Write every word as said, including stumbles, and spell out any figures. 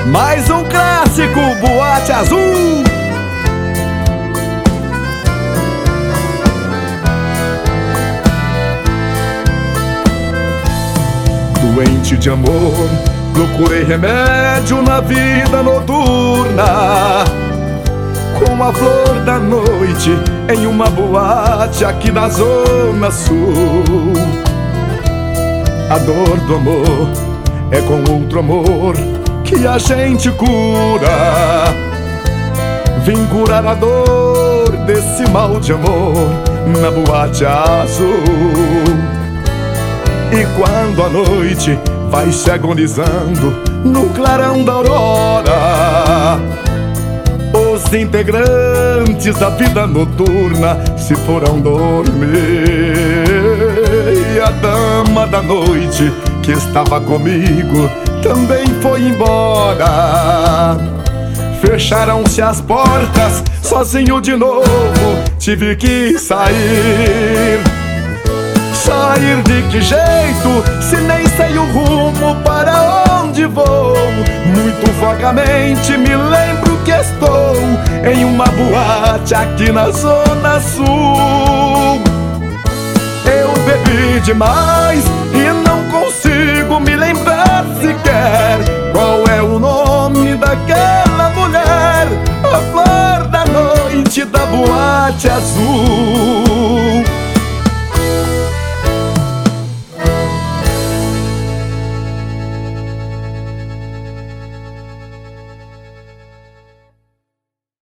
Mais um clássico, Boate Azul. Doente de amor, procurei remédio na vida noturna, com a flor da noite em uma boate aqui na Zona Sul. A dor do amor é com outro amor que a gente cura. Vim curar a dor desse mal de amor na Boate Azul. E quando a noite vai se agonizando no clarão da aurora, os integrantes da vida noturna se foram dormir. E a dama da noite que estava comigo também foi embora. Fecharam-se as portas, sozinho de novo tive que sair. Sair de que jeito, se nem sei o rumo para onde vou? Muito vagamente me lembro que estou em uma boate aqui na Zona Sul. Eu bebi demais e não consigo me lembrar sequer qual é o nome daquela mulher, a flor da noite da Boate Azul.